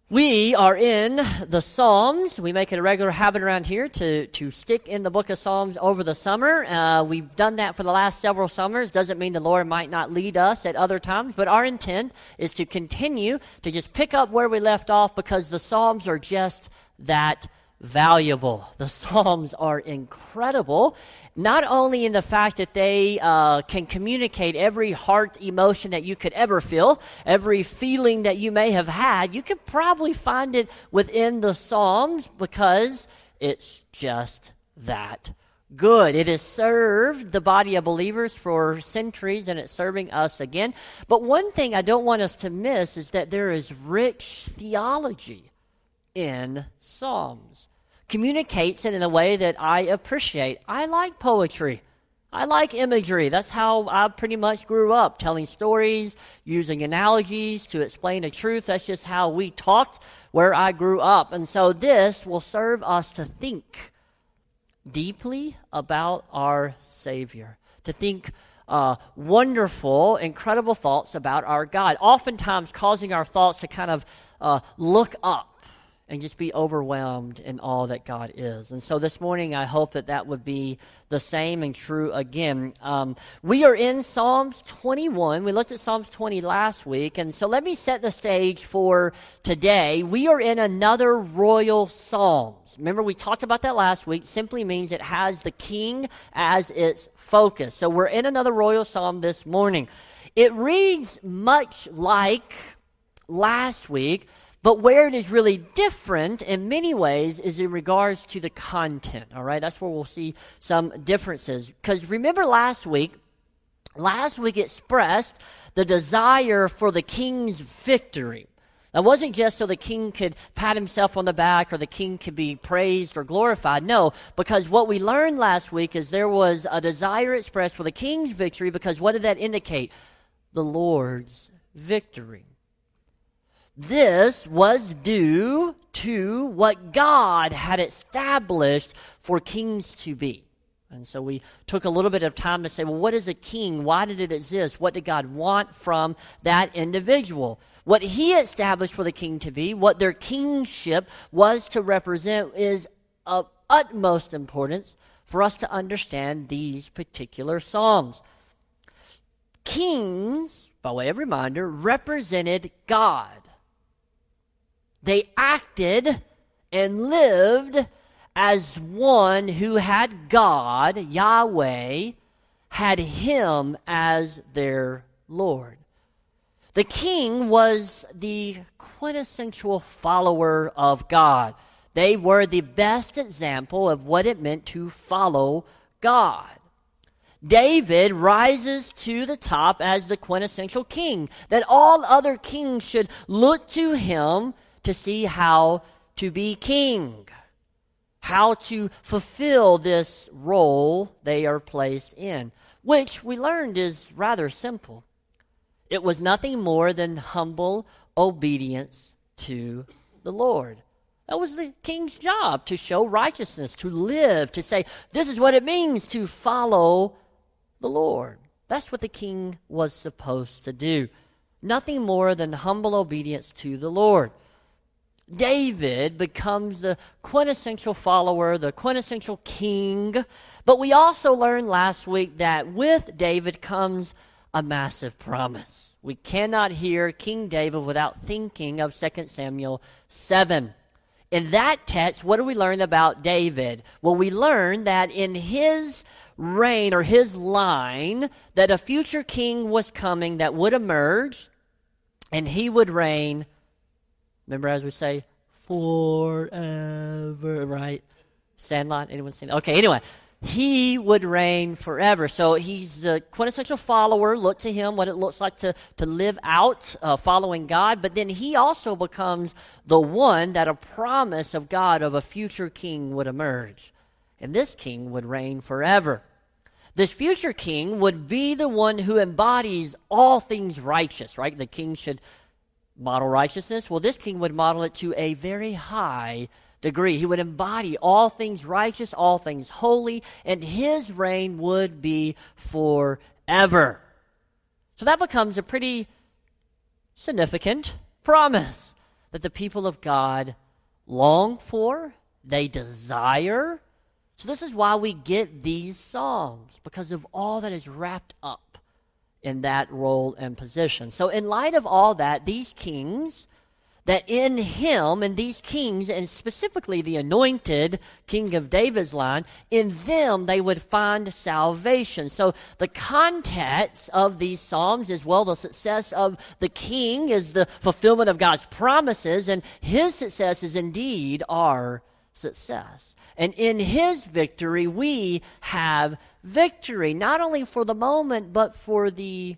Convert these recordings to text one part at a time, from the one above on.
We are in the Psalms. We make it a regular habit around here to stick in the book of Psalms over the summer. We've done that for the last several summers. Doesn't mean the Lord might not lead us at other times, but our intent is to continue to just pick up where we left off because the Psalms are just that valuable. The Psalms are incredible, not only in the fact that they can communicate every heart emotion that you could ever feel, every feeling that you may have had. You could probably find it within the Psalms because it's just that good. It has served the body of believers for centuries, and it's serving us again. But one thing I don't want us to miss is that there is rich theology in Psalms. Communicates it in a way that I appreciate. I like poetry. I like imagery. That's how I pretty much grew up, telling stories, using analogies to explain the truth. That's just how we talked where I grew up. And so this will serve us to think deeply about our Savior, to think wonderful, incredible thoughts about our God, oftentimes causing our thoughts to kind of look up and just be overwhelmed in all that God is. And so this morning, I hope that that would be the same and true again. We are in Psalms 21. We looked at Psalms 20 last week. And so let me set the stage for today. We are in another royal Psalms. Remember, we talked about that last week. Simply means it has the king as its focus. So we're in another royal Psalm this morning. It reads much like last week, but where it is really different in many ways is in regards to the content, all right? That's where we'll see some differences. Because remember last week expressed the desire for the king's victory. It wasn't just so the king could pat himself on the back or the king could be praised or glorified. No, because what we learned last week is there was a desire expressed for the king's victory because what did that indicate? The Lord's victory. This was due to what God had established for kings to be. And so we took a little bit of time to say, well, what is a king? Why did it exist? What did God want from that individual? What he established for the king to be, what their kingship was to represent, is of utmost importance for us to understand these particular psalms. Kings, by way of reminder, represented God. They acted and lived as one who had God, Yahweh, had him as their Lord. The king was the quintessential follower of God. They were the best example of what it meant to follow God. David rises to the top as the quintessential king, that all other kings should look to him to see how to be king, how to fulfill this role they are placed in, which we learned is rather simple. It was nothing more than humble obedience to the Lord. That was the king's job, to show righteousness, to live, to say, this is what it means to follow the Lord. That's what the king was supposed to do. Nothing more than humble obedience to the Lord. David becomes the quintessential follower, the quintessential king. But we also learned last week that with David comes a massive promise. We cannot hear King David without thinking of 2 Samuel 7. In that text, what do we learn about David? Well, we learn that in his reign or his line, that a future king was coming that would emerge, and he would reign. Remember, as we say, forever, right? Sandlot, anyone seen that? Okay, anyway, he would reign forever. So he's the quintessential follower. Look to him, what it looks like to live out following God. But then he also becomes the one that a promise of God of a future king would emerge. And this king would reign forever. This future king would be the one who embodies all things righteous, right? The king should model righteousness. Well, this king would model it to a very high degree. He would embody all things righteous, all things holy, and his reign would be forever. So that becomes a pretty significant promise. that the people of God long for, they desire. So this is why we get these psalms, because of all that is wrapped up in that role and position. So in light of all that, these kings, that in him, and these kings, and specifically the anointed king of David's line, in them they would find salvation. So the context of these psalms is, well, the success of the king is the fulfillment of God's promises, and his success is indeed our success. And in his victory, we have victory, not only for the moment, but for the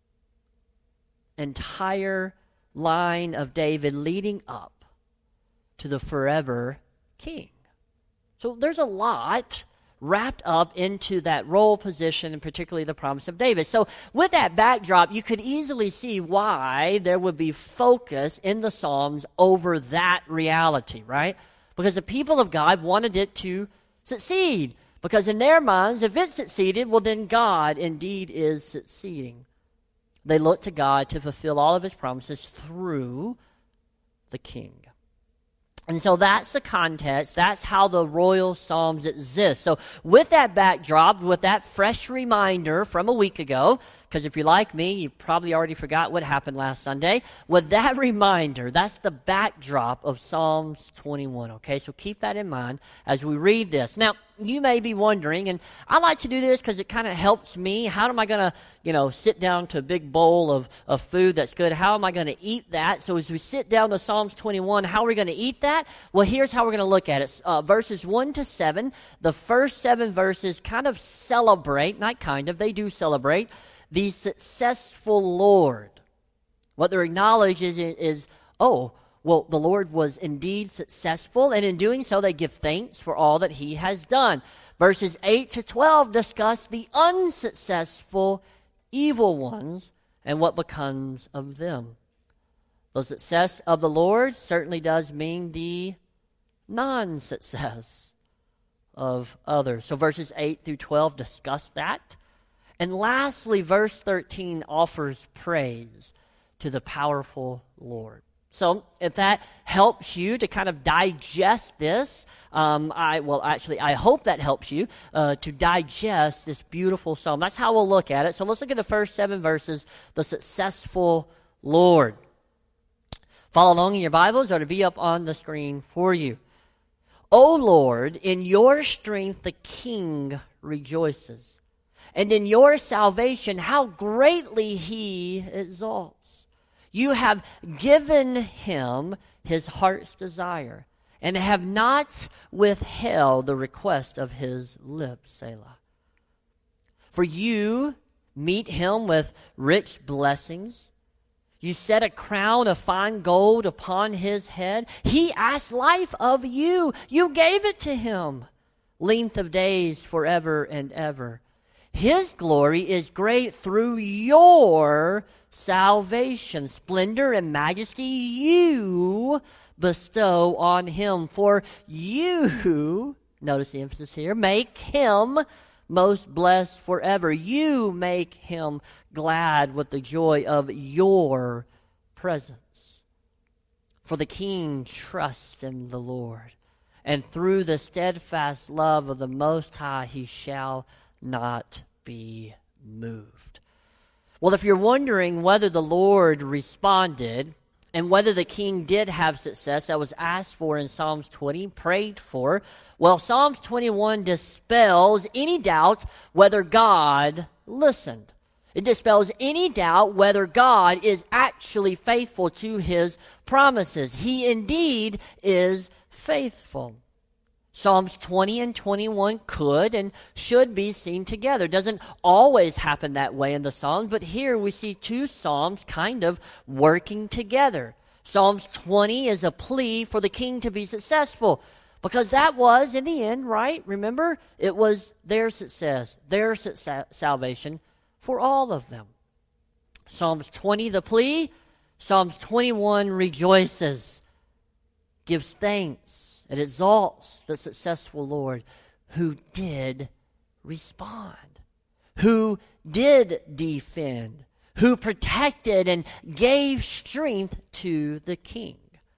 entire line of David leading up to the forever king. So there's a lot wrapped up into that role, position, and particularly the promise of David. So with that backdrop, you could easily see why there would be focus in the Psalms over that reality, right? Because the people of God wanted it to succeed. Because in their minds, if it succeeded, well, then God indeed is succeeding. They look to God to fulfill all of his promises through the king. And so that's the context. That's how the royal psalms exist. So with that backdrop, with that fresh reminder from a week ago, because if you're like me, you probably already forgot what happened last Sunday. With that reminder, that's the backdrop of Psalms 21, okay? So keep that in mind as we read this. Now, you may be wondering, and I like to do this because it kind of helps me. How am I going to, sit down to a big bowl of food that's good? How am I going to eat that? So as we sit down to Psalms 21, how are we going to eat that? Well, here's how we're going to look at it. Verses 1 to 7, the first 7 verses kind of celebrate, not kind of, they do celebrate, the successful Lord. What they're acknowledging is, well, the Lord was indeed successful, and in doing so, they give thanks for all that he has done. Verses 8 to 12 discuss the unsuccessful evil ones and what becomes of them. The success of the Lord certainly does mean the non-success of others. So verses 8 through 12 discuss that. And lastly, verse 13 offers praise to the powerful Lord. So if that helps you to kind of digest this, I hope that helps you to digest this beautiful psalm. That's how we'll look at it. So let's look at the first 7 verses, the successful Lord. Follow along in your Bibles, or to be up on the screen for you. O Lord, in your strength the king rejoices, and in your salvation how greatly he exalts. You have given him his heart's desire, and have not withheld the request of his lips, Selah. For you meet him with rich blessings. You set a crown of fine gold upon his head. He asked life of you. You gave it to him. Length of days forever and ever. His glory is great through your salvation. Splendor and majesty you bestow on him. For you, notice the emphasis here, make him most blessed forever. You make him glad with the joy of your presence. For the king trusts in the Lord, and through the steadfast love of the Most High he shall not be moved. Well, if you're wondering whether the Lord responded and whether the king did have success that was asked for in Psalms 20, prayed for, well, Psalms 21 dispels any doubt whether God listened. It dispels any doubt whether God is actually faithful to his promises. He indeed is faithful. Psalms 20 and 21 could and should be seen together. It doesn't always happen that way in the Psalms, but here we see 2 Psalms kind of working together. Psalms 20 is a plea for the king to be successful, because that was, in the end, right? Remember, it was their success, their salvation for all of them. Psalms 20, the plea. Psalms 21 rejoices, gives thanks. It exalts the successful Lord who did respond, who did defend, who protected and gave strength to the king.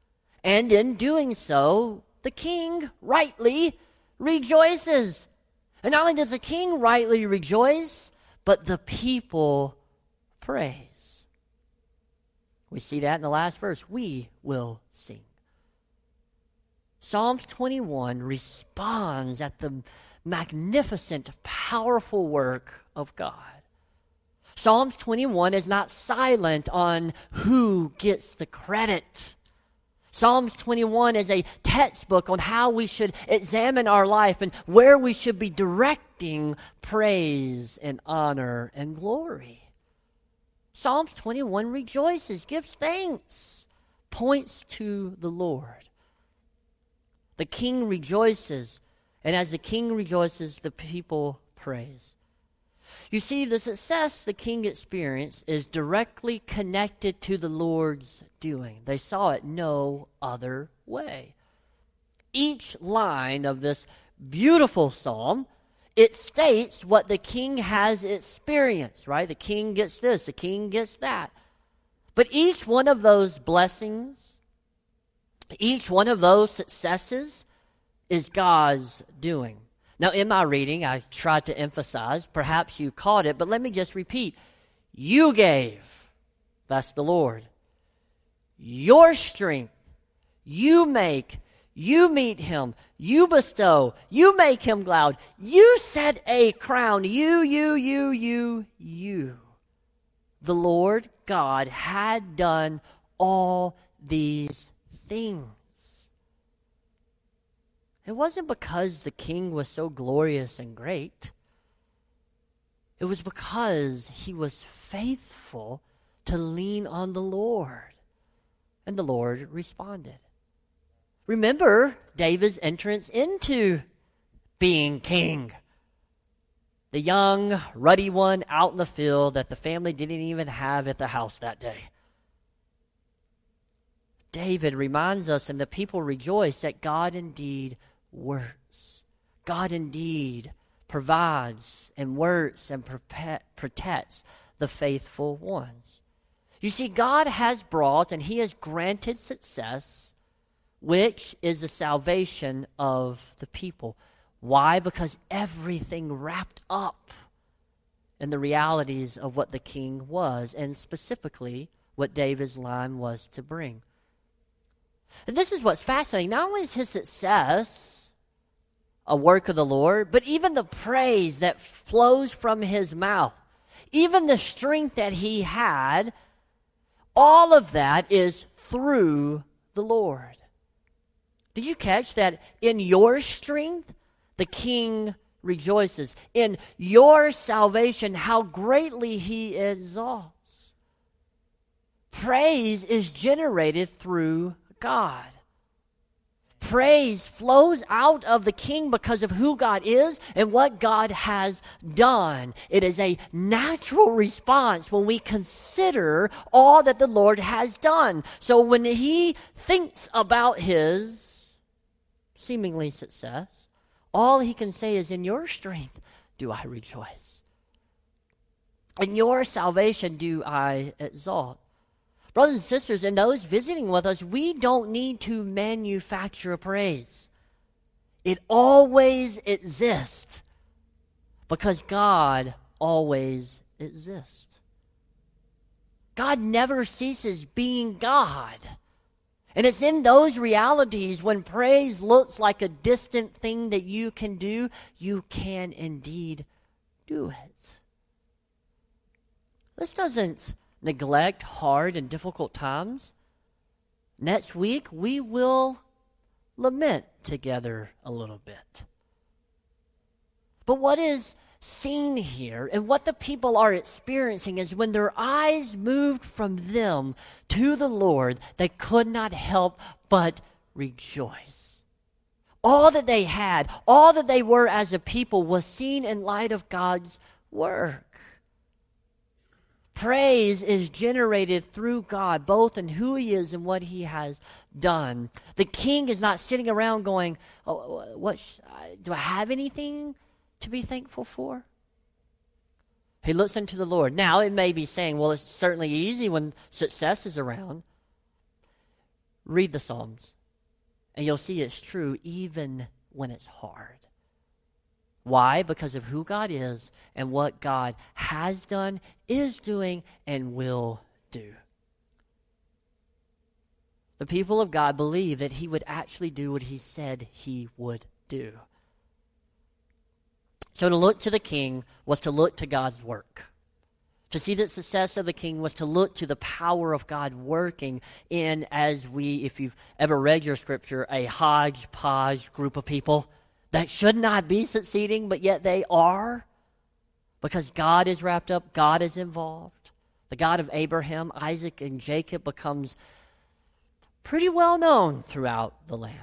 And in doing so, the king rightly rejoices. And not only does the king rightly rejoice, but the people praise. We see that in the last verse. We will sing. Psalms 21 responds at the magnificent, powerful work of God. Psalms 21 is not silent on who gets the credit. Psalms 21 is a textbook on how we should examine our life and where we should be directing praise and honor and glory. Psalms 21 rejoices, gives thanks, points to the Lord. The king rejoices, and as the king rejoices, the people praise. You see, the success the king experienced is directly connected to the Lord's doing. They saw it no other way. Each line of this beautiful psalm, it states what the king has experienced, right? The king gets this, the king gets that. But each one of those blessings, each one of those successes is God's doing. Now, in my reading, I tried to emphasize, perhaps you caught it, but let me just repeat. You gave, that's the Lord. Your strength, you make, you meet him, you bestow, you make him glad, you set a crown, you. The Lord God had done all these things. It wasn't because the king was so glorious and great. It was because he was faithful to lean on the Lord. And the Lord responded. Remember David's entrance into being king. The young, ruddy one out in the field that the family didn't even have at the house that day. David reminds us, and the people rejoice, that God indeed works. God indeed provides and works and protects the faithful ones. You see, God has brought and he has granted success, which is the salvation of the people. Why? Because everything wrapped up in the realities of what the king was, and specifically what David's line was to bring. And this is what's fascinating. Not only is his success a work of the Lord, but even the praise that flows from his mouth, even the strength that he had, all of that is through the Lord. Did you catch that in your strength, the king rejoices? In your salvation, how greatly he exalts. Praise is generated through God. Praise flows out of the king because of who God is and what God has done. It is a natural response when we consider all that the Lord has done. So when he thinks about his seemingly success, all he can say is, in your strength do I rejoice. In your salvation do I exalt. Brothers and sisters, and those visiting with us, we don't need to manufacture praise. It always exists because God always exists. God never ceases being God. And it's in those realities when praise looks like a distant thing that you can do, you can indeed do it. This doesn't neglect hard and difficult times. Next week, we will lament together a little bit. But what is seen here and what the people are experiencing is when their eyes moved from them to the Lord, they could not help but rejoice. All that they had, all that they were as a people was seen in light of God's work. Praise is generated through God, both in who he is and what he has done. The king is not sitting around going, do I have anything to be thankful for? He looks into the Lord. Now, it may be saying, well, it's certainly easy when success is around. Read the Psalms, and you'll see it's true even when it's hard. Why? Because of who God is and what God has done, is doing, and will do. The people of God believe that he would actually do what he said he would do. So to look to the king was to look to God's work. To see the success of the king was to look to the power of God working in, if you've ever read your scripture, a hodgepodge group of people that should not be succeeding, but yet they are, because God is wrapped up, God is involved. The God of Abraham, Isaac, and Jacob becomes pretty well known throughout the land.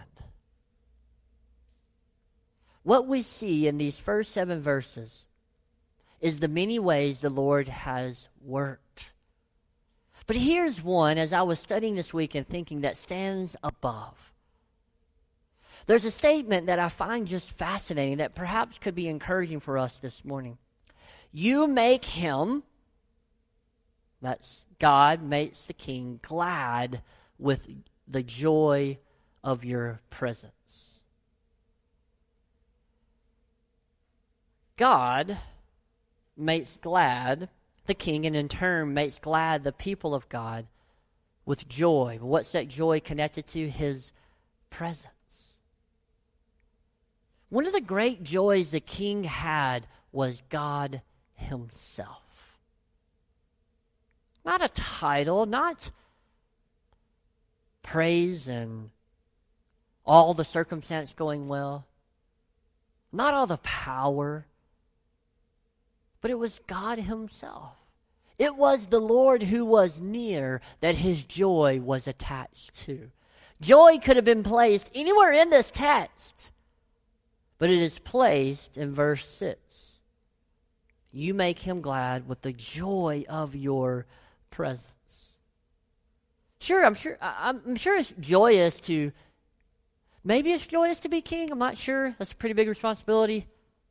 What we see in these first 7 verses is the many ways the Lord has worked. But here's one, as I was studying this week and thinking, that stands above. There's a statement that I find just fascinating that perhaps could be encouraging for us this morning. You make him, that's God makes the king, glad with the joy of your presence. God makes glad the king, and in turn makes glad the people of God with joy. What's that joy connected to? His presence. One of the great joys the king had was God himself. Not a title, not praise and all the circumstance going well, not all the power, but it was God himself. It was the Lord who was near that his joy was attached to. Joy could have been placed anywhere in this text, but it is placed in verse 6. You make him glad with the joy of your presence. Sure, I'm sure it's joyous to, maybe it's joyous to be king. I'm not sure. That's a pretty big responsibility.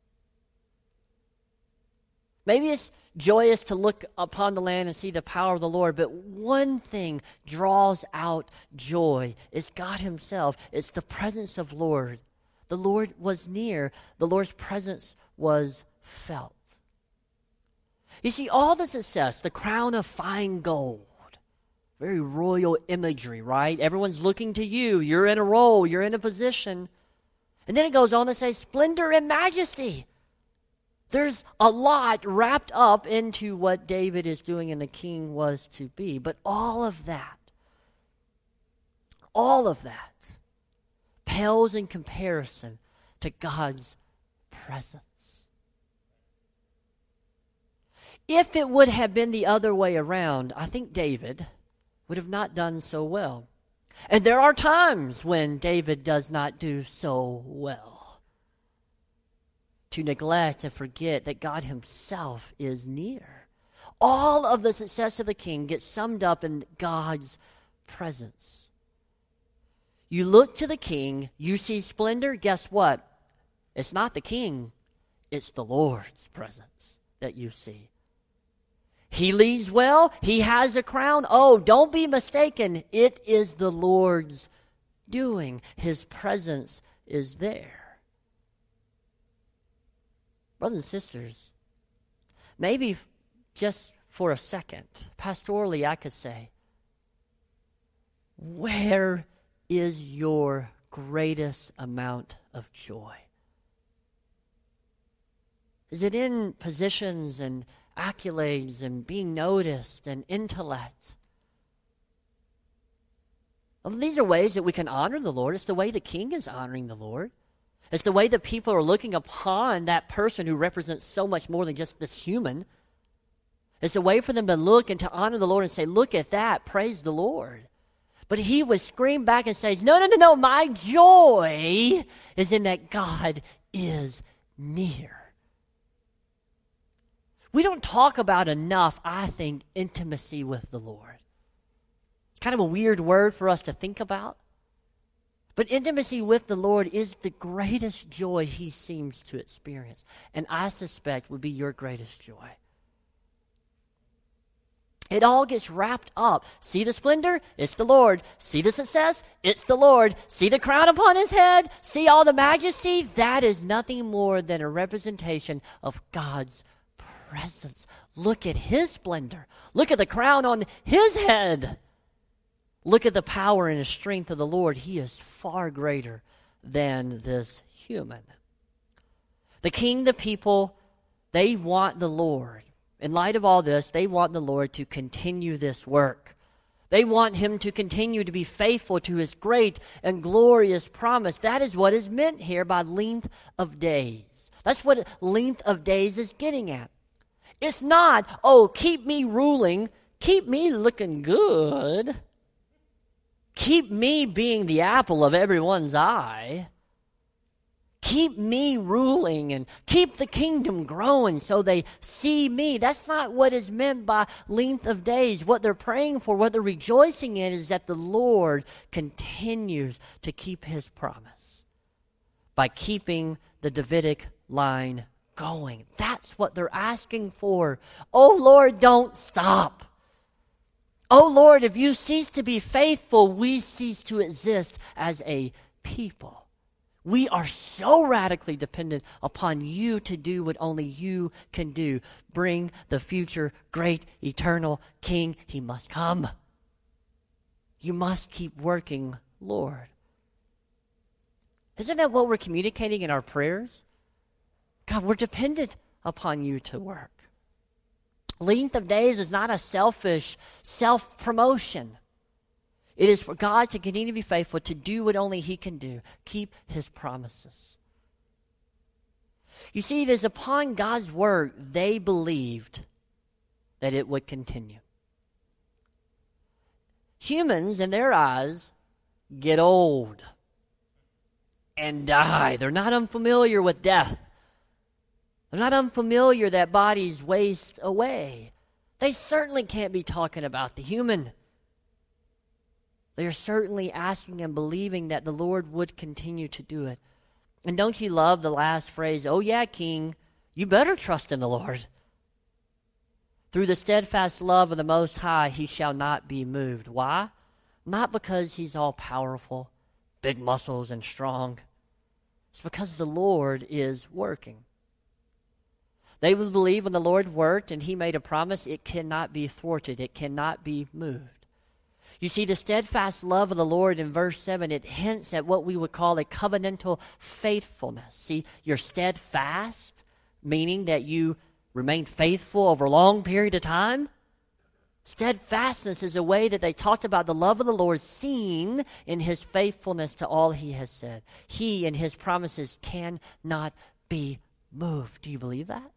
Maybe it's joyous to look upon the land and see the power of the Lord, but one thing draws out joy. It's God himself. It's the presence of Lord. The Lord was near. The Lord's presence was felt. You see, all the success, the crown of fine gold, very royal imagery, right? Everyone's looking to you. You're in a role. You're in a position. And then it goes on to say splendor and majesty. There's a lot wrapped up into what David is doing and the king was to be. But all of that pales in comparison to God's presence. If it would have been the other way around, I think David would have not done so well. And there are times when David does not do so well. To neglect and forget that God himself is near. All of the success of the king gets summed up in God's presence. You look to the king, you see splendor, guess what? It's not the king, it's the Lord's presence that you see. He leads well, he has a crown. Oh, don't be mistaken, it is the Lord's doing. His presence is there. Brothers and sisters, maybe just for a second, pastorally I could say, where is your greatest amount of joy? Is it in positions and accolades and being noticed and intellect? Well, these are ways that we can honor the Lord. It's the way the king is honoring the Lord. It's the way that people are looking upon that person who represents so much more than just this human. It's a way for them to look and to honor the Lord and say, look at that, praise the Lord. But he would scream back and say, no, my joy is in that God is near. We don't talk about enough, I think, intimacy with the Lord. It's kind of a weird word for us to think about. But intimacy with the Lord is the greatest joy he seems to experience. And I suspect would be your greatest joy. It all gets wrapped up. See the splendor? It's the Lord. See the success? It's the Lord. See the crown upon his head? See all the majesty? That is nothing more than a representation of God's presence. Look at his splendor. Look at the crown on his head. Look at the power and the strength of the Lord. He is far greater than this human. The king, the people, they want the Lord. In light of all this, they want the Lord to continue this work. They want him to continue to be faithful to his great and glorious promise. That is what is meant here by length of days. That's what length of days is getting at. It's not, oh, keep me ruling, keep me looking good, keep me being the apple of everyone's eye. Keep me ruling and keep the kingdom growing so they see me. That's not what is meant by length of days. What they're praying for, what they're rejoicing in is that the Lord continues to keep his promise by keeping the Davidic line going. That's what they're asking for. Oh Lord, don't stop. Oh Lord, if you cease to be faithful, we cease to exist as a people. We are so radically dependent upon you to do what only you can do. Bring the future great eternal King. He must come. You must keep working, Lord. Isn't that what we're communicating in our prayers? God, we're dependent upon you to work. Length of days is not a selfish self-promotion. It is for God to continue to be faithful, to do what only he can do, keep his promises. You see, it is upon God's word they believed that it would continue. Humans, in their eyes, get old and die. They're not unfamiliar with death. They're not unfamiliar that bodies waste away. They certainly can't be talking about the human. They are certainly asking and believing that the Lord would continue to do it. And don't you love the last phrase, oh yeah, King, you better trust in the Lord. Through the steadfast love of the Most High, he shall not be moved. Why? Not because he's all powerful, big muscles and strong. It's because the Lord is working. They would believe when the Lord worked and he made a promise, it cannot be thwarted. It cannot be moved. You see, the steadfast love of the Lord in verse 7, it hints at what we would call a covenantal faithfulness. See, you're steadfast, meaning that you remain faithful over a long period of time. Steadfastness is a way that they talked about the love of the Lord seen in his faithfulness to all he has said. He and his promises cannot be moved. Do you believe that?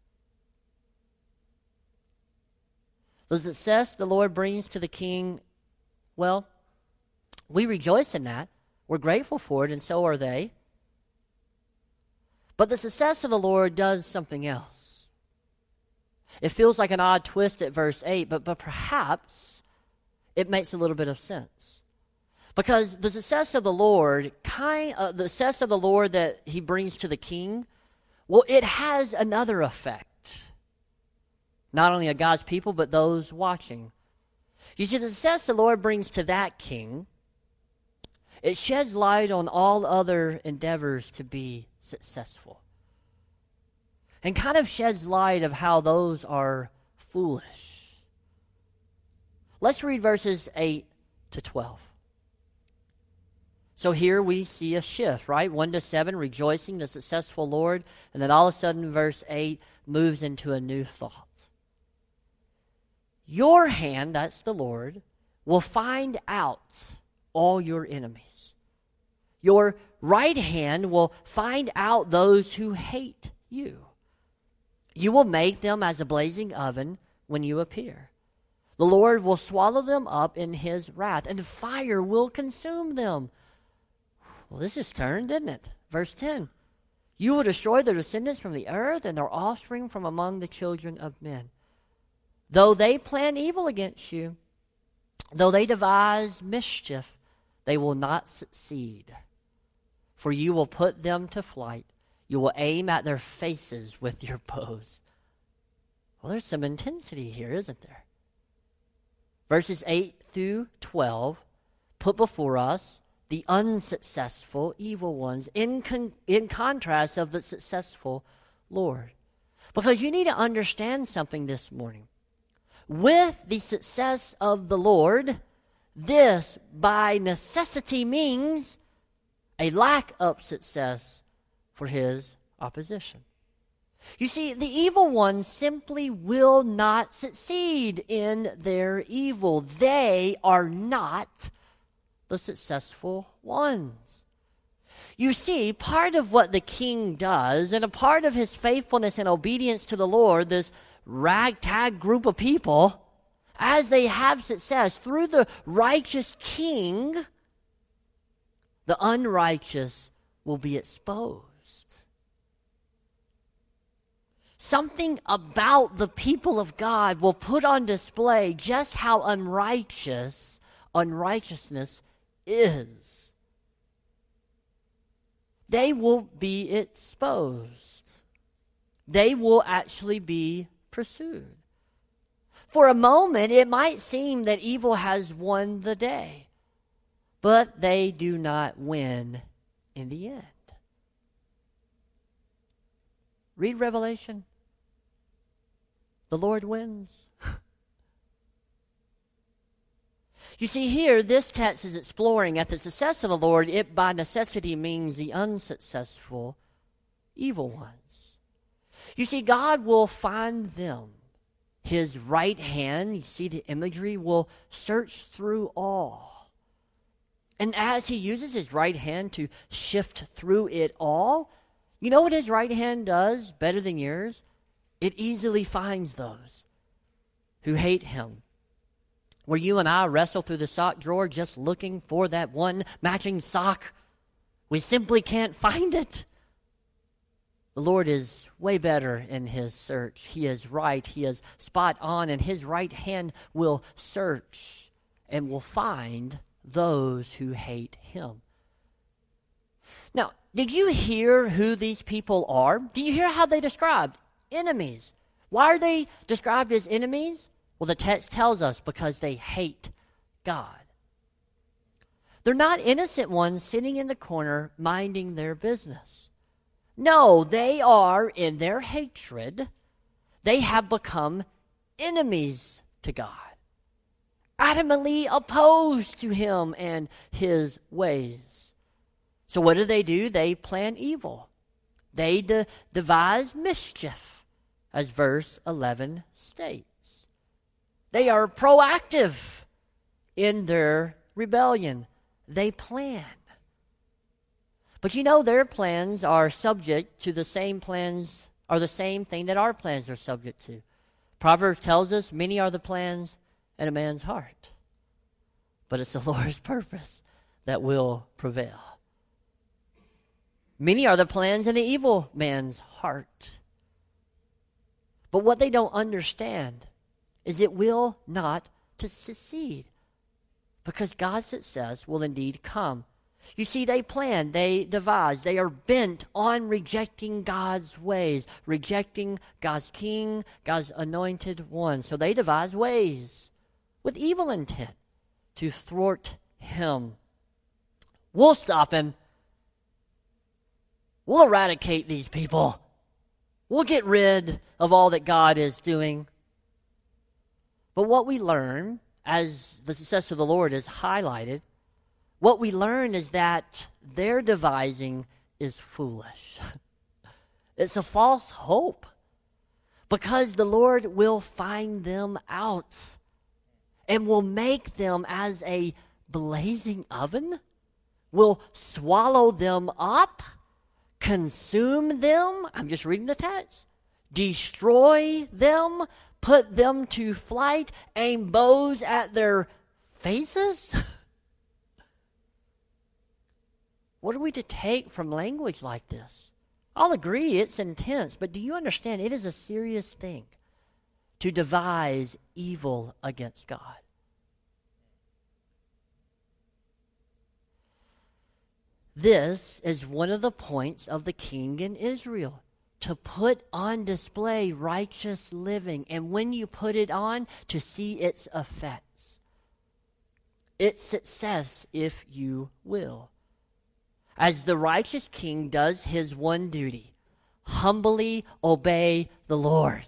The success the Lord brings to the king, well, we rejoice in that. We're grateful for it, and so are they. But the success of the Lord does something else. It feels like an odd twist at verse 8, but perhaps it makes a little bit of sense. Because the success of the Lord, the success of the Lord that he brings to the king, well, it has another effect. Not only on God's people, but those watching. You see, the success the Lord brings to that king, it sheds light on all other endeavors to be successful. And kind of sheds light of how those are foolish. Let's read verses 8 to 12. So here we see a shift, right? 1 to 7, rejoicing, the successful Lord. And then all of a sudden, verse 8 moves into a new thought. Your hand, that's the Lord, will find out all your enemies. Your right hand will find out those who hate you. You will make them as a blazing oven when you appear. The Lord will swallow them up in his wrath, and fire will consume them. Well, this is turned, didn't it? Verse 10. You will destroy their descendants from the earth and their offspring from among the children of men. Though they plan evil against you, though they devise mischief, they will not succeed. For you will put them to flight. You will aim at their faces with your bows. Well, there's some intensity here, isn't there? verses 8 through 12 put before us the unsuccessful evil ones in contrast of the successful Lord. Because you need to understand something this morning. With the success of the Lord, this by necessity means a lack of success for his opposition. You see, the evil ones simply will not succeed in their evil. They are not the successful ones. You see, part of what the king does, and a part of his faithfulness and obedience to the Lord, this ragtag group of people, as they have success through the righteous king, the unrighteous will be exposed. Something about the people of God will put on display just how unrighteousness is. They will be exposed. They will actually be pursued. For a moment, it might seem that evil has won the day, but they do not win in the end. Read Revelation. The Lord wins. You see here, this text is exploring at the success of the Lord, it by necessity means the unsuccessful evil ones. You see, God will find them. His right hand, you see the imagery, will search through all. And as he uses his right hand to shift through it all, you know what his right hand does better than yours? It easily finds those who hate him. Where you and I wrestle through the sock drawer just looking for that one matching sock, we simply can't find it. The Lord is way better in his search. He is right. He is spot on, and his right hand will search and will find those who hate him. Now, did you hear who these people are? Do you hear how they described? Enemies. Why are they described as enemies? Well, the text tells us because they hate God. They're not innocent ones sitting in the corner minding their business. No, they are, in their hatred, they have become enemies to God, adamantly opposed to him and his ways. So what do? They plan evil. They devise mischief, as verse 11 states. They are proactive in their rebellion. They plan. But you know, their plans are subject to the same plans, or the same thing that our plans are subject to. Proverbs tells us, many are the plans in a man's heart, but it's the Lord's purpose that will prevail. Many are the plans in the evil man's heart. But what they don't understand is it will not to succeed, because God's success will indeed come. You see, they plan, they devise, they are bent on rejecting God's ways, rejecting God's king, God's anointed one. So they devise ways with evil intent to thwart him. We'll stop him. We'll eradicate these people. We'll get rid of all that God is doing. But what we learn, as the success of the Lord is highlighted, what we learn is that their devising is foolish. It's a false hope, because the Lord will find them out and will make them as a blazing oven, will swallow them up, consume them. I'm just reading the text. Destroy them, put them to flight, aim bows at their faces. What are we to take from language like this? I'll agree it's intense, but do you understand it is a serious thing to devise evil against God? This is one of the points of the king in Israel, to put on display righteous living, and when you put it on, to see its effects. its success if you will. As the righteous king does his one duty, humbly obey the Lord.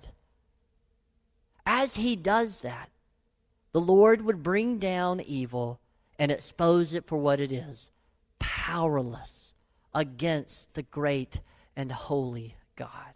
As he does that, the Lord would bring down evil and expose it for what it is, powerless against the great and holy God.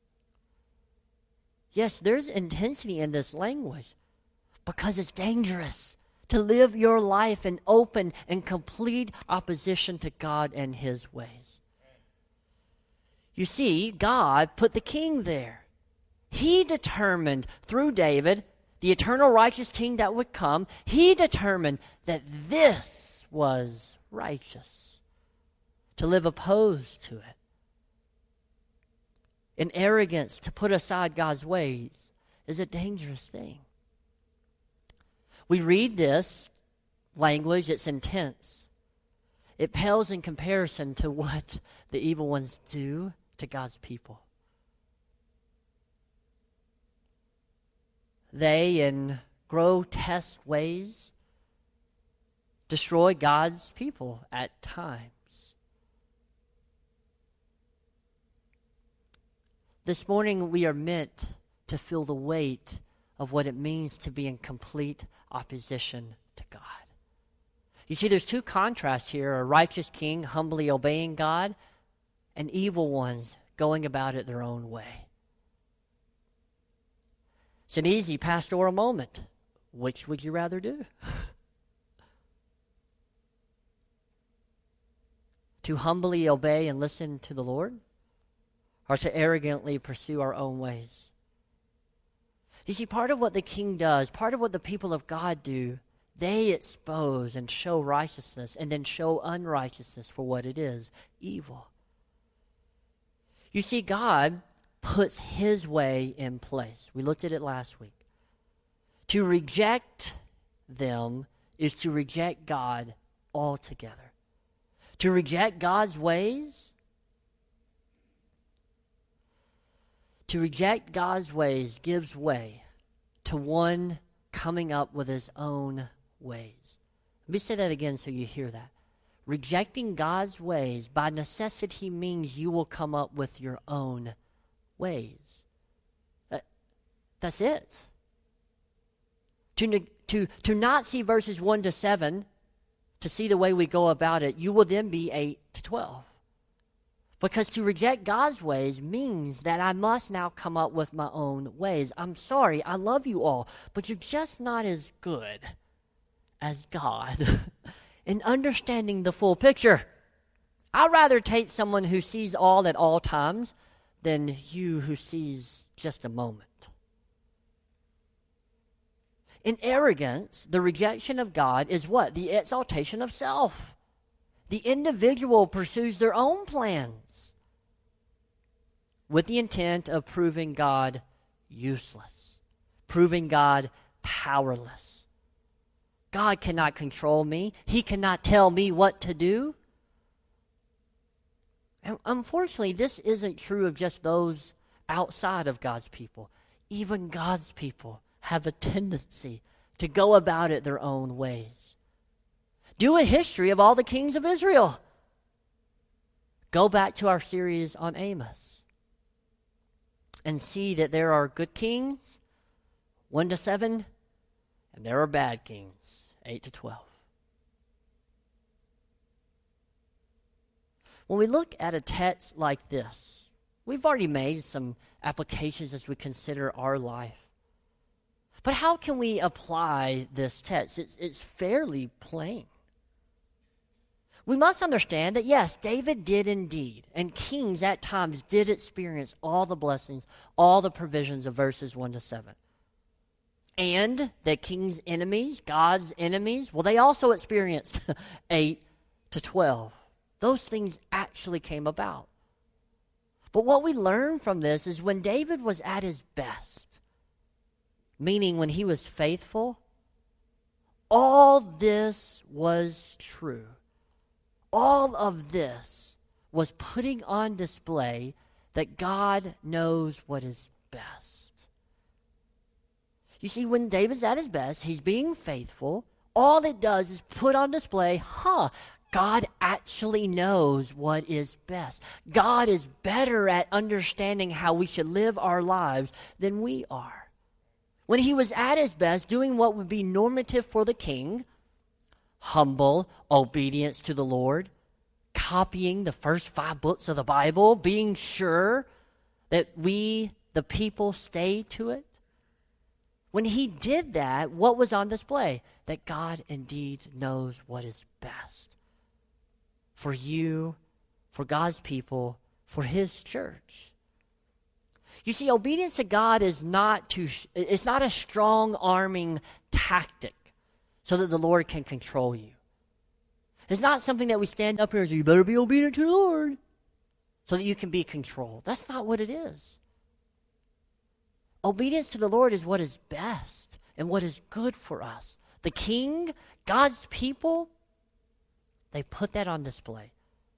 Yes, there's intensity in this language because it's dangerous to live your life in open and complete opposition to God and his ways. You see, God put the king there. He determined through David, the eternal righteous king that would come, he determined that this was righteous, to live opposed to it. In arrogance, to put aside God's ways is a dangerous thing. We read this language, it's intense. It pales in comparison to what the evil ones do to God's people. They, in grotesque ways, destroy God's people at times. This morning we are meant to feel the weight of what it means to be in complete opposition to God. You see, there's two contrasts here, a righteous king humbly obeying God, and evil ones going about it their own way. It's an easy pastoral moment. Which would you rather do? To humbly obey and listen to the Lord, or to arrogantly pursue our own ways? You see, part of what the king does, part of what the people of God do, they expose and show righteousness and then show unrighteousness for what it is, evil. You see, God puts his way in place. We looked at it last week. To reject them is to reject God altogether. To reject God's ways, gives way to one coming up with his own ways. Let me say that again so you hear that. Rejecting God's ways by necessity means you will come up with your own ways. That's it. To not see verses 1 to 7, to see the way we go about it, you will then be 8 to 12. Because to reject God's ways means that I must now come up with my own ways. I'm sorry, I love you all, but you're just not as good as God in understanding the full picture. I'd rather take someone who sees all at all times than you who sees just a moment. In arrogance, the rejection of God is what? The exaltation of self. The individual pursues their own plans with the intent of proving God useless, proving God powerless. God cannot control me. He cannot tell me what to do. And unfortunately, this isn't true of just those outside of God's people. Even God's people have a tendency to go about it their own ways. Do a history of all the kings of Israel. Go back to our series on Amos and see that there are good kings, 1 to 7, and there are bad kings, 8 to 12. When we look at a text like this, we've already made some applications as we consider our life. But how can we apply this text? It's fairly plain. We must understand that, yes, David did indeed, and kings at times did experience all the blessings, all the provisions of verses 1 to 7. And the king's enemies, God's enemies, well, they also experienced 8 to 12. Those things actually came about. But what we learn from this is when David was at his best, meaning when he was faithful, all this was true. All of this was putting on display that God knows what is best. You see, when David's at his best, he's being faithful. all it does is put on display, God actually knows what is best. God is better at understanding how we should live our lives than we are. When he was at his best, doing what would be normative for the king, humble obedience to the Lord, copying the first 5 books of the Bible, being sure that we, the people, stay to it. When he did that, what was on display? That God indeed knows what is best for you, for God's people, for his church. You see, obedience to God is it's not a strong-arming tactic so that the Lord can control you. It's not something that we stand up here and say, you better be obedient to the Lord so that you can be controlled. That's not what it is. Obedience to the Lord is what is best and what is good for us. The king, God's people, they put that on display.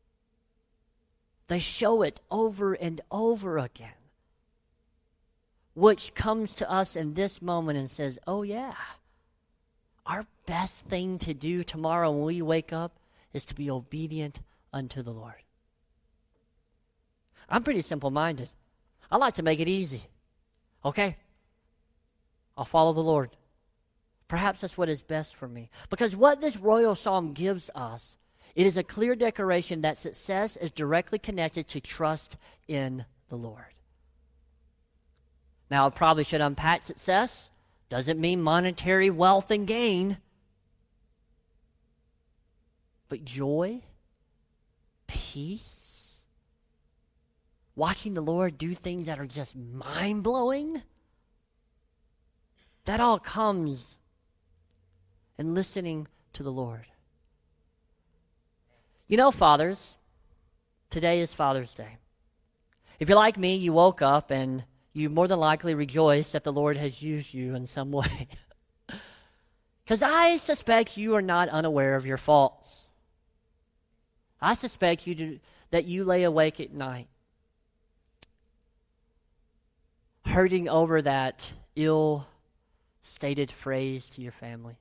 They show it over and over again, which comes to us in this moment and says, oh yeah, our best thing to do tomorrow when we wake up is to be obedient unto the Lord. I'm pretty simple-minded. I like to make it easy. Okay? I'll follow the Lord. Perhaps that's what is best for me. Because what this royal psalm gives us, it is a clear declaration that success is directly connected to trust in the Lord. Now, I probably should unpack success. Doesn't mean monetary wealth and gain. But joy, peace, watching the Lord do things that are just mind-blowing, that all comes in listening to the Lord. You know, fathers, today is Father's Day. If you're like me, you woke up and you more than likely rejoice that the Lord has used you in some way. Because I suspect you are not unaware of your faults. I suspect that you lay awake at night, hurting over that ill-stated phrase to your family.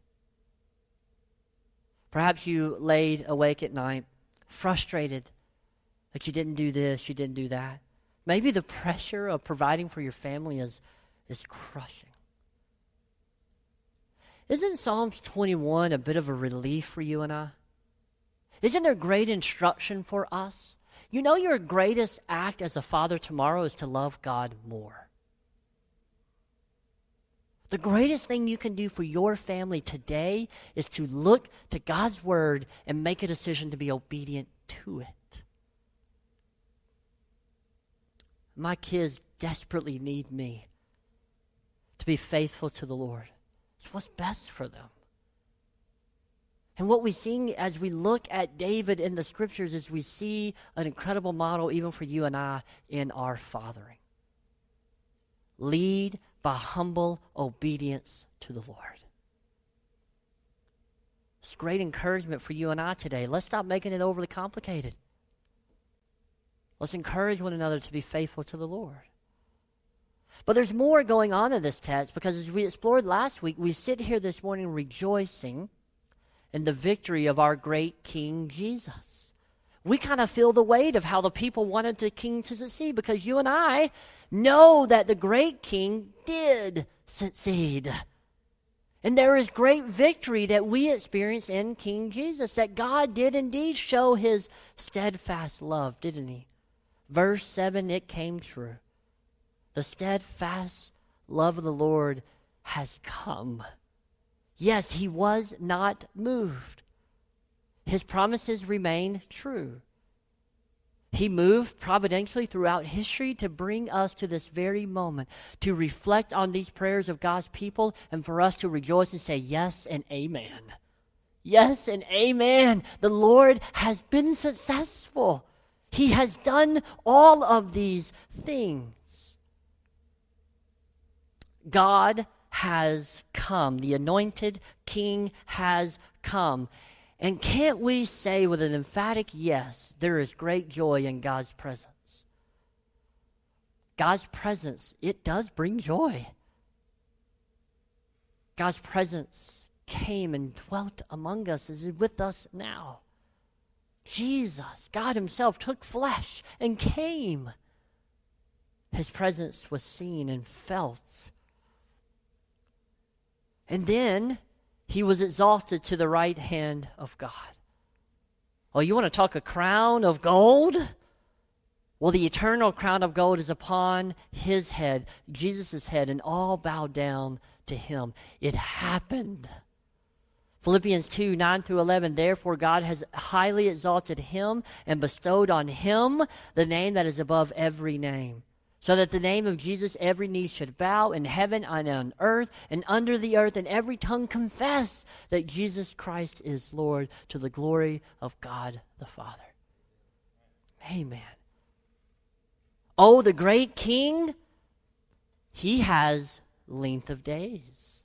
Perhaps you laid awake at night, frustrated that you didn't do this, you didn't do that. Maybe the pressure of providing for your family is crushing. Isn't Psalms 21 a bit of a relief for you and I? Isn't there great instruction for us? You know, your greatest act as a father tomorrow is to love God more. The greatest thing you can do for your family today is to look to God's word and make a decision to be obedient to it. My kids desperately need me to be faithful to the Lord. It's what's best for them. And what we see as we look at David in the scriptures is we see an incredible model even for you and I in our fathering. Lead by humble obedience to the Lord. It's great encouragement for you and I today. Let's stop making it overly complicated. Let's encourage one another to be faithful to the Lord. But there's more going on in this text because as we explored last week, we sit here this morning rejoicing in the victory of our great King Jesus. We kind of feel the weight of how the people wanted the king to succeed because you and I know that the great king did succeed. And there is great victory that we experience in King Jesus, that God did indeed show his steadfast love, didn't he? Verse 7, it came true. The steadfast love of the Lord has come. Yes, he was not moved. His promises remain true. He moved providentially throughout history to bring us to this very moment, to reflect on these prayers of God's people, and for us to rejoice and say yes and amen. Yes and amen. The Lord has been successful. He has done all of these things. God has come. The anointed king has come. And can't we say with an emphatic yes, there is great joy in God's presence? God's presence, it does bring joy. God's presence came and dwelt among us, is with us now. Jesus, God himself, took flesh and came. His presence was seen and felt. And then he was exalted to the right hand of God. Oh, you want to talk a crown of gold? Well, the eternal crown of gold is upon his head, Jesus' head, and all bow down to him. It happened. Philippians 2, 9 through 11, therefore God has highly exalted him and bestowed on him the name that is above every name, so that the name of Jesus every knee should bow in heaven and on earth and under the earth, and every tongue confess that Jesus Christ is Lord, to the glory of God the Father. Amen. Oh, the great King, he has length of days.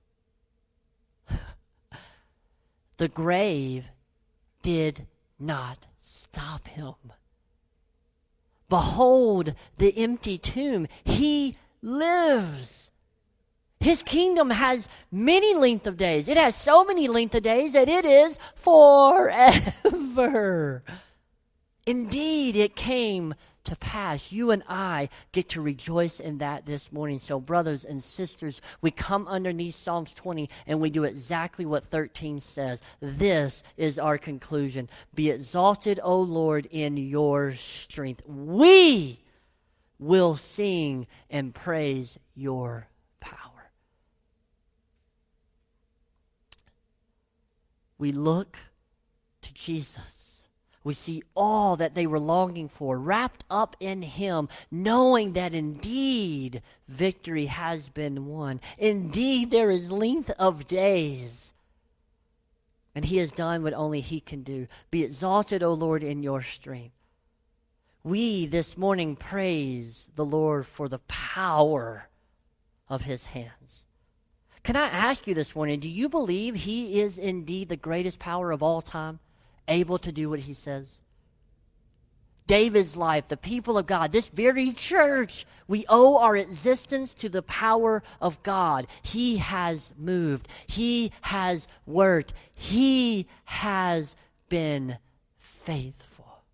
The grave did not stop him. Behold the empty tomb. He lives. His kingdom has many length of days. It has so many length of days that it is forever. Indeed, it came to pass. You and I get to rejoice in that this morning. So brothers and sisters, we come underneath Psalms 20 and we do exactly what 13 says. This is our conclusion. Be exalted, O Lord, in your strength. We will sing and praise your power. We look to Jesus. We see all that they were longing for, wrapped up in him, knowing that indeed victory has been won. Indeed, there is length of days. And he has done what only he can do. Be exalted, O Lord, in your strength. We this morning praise the Lord for the power of his hands. Can I ask you this morning, do you believe he is indeed the greatest power of all time? Able to do what he says? David's life, the people of God, this very church, we owe our existence to the power of God. He has moved. He has worked. He has been faithful.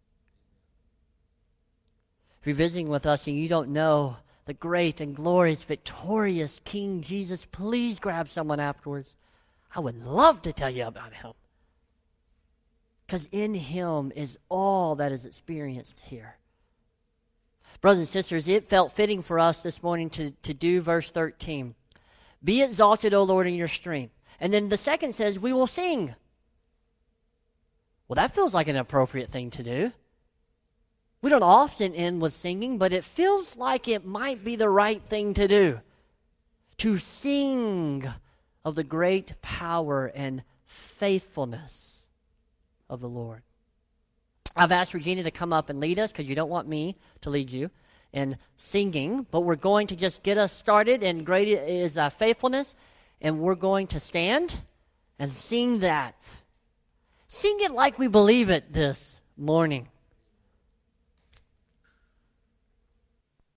If you're visiting with us and you don't know the great and glorious, victorious King Jesus, please grab someone afterwards. I would love to tell you about him. Because in him is all that is experienced here. Brothers and sisters, it felt fitting for us this morning to do verse 13. Be exalted, O Lord, in your strength. And then the second says, we will sing. Well, that feels like an appropriate thing to do. We don't often end with singing, but it feels like it might be the right thing to do. To sing of the great power and faithfulness of the Lord. I've asked Regina to come up and lead us because you don't want me to lead you in singing, but we're going to just get us started, and great is faithfulness, and we're going to stand and sing that. Sing it like we believe it this morning.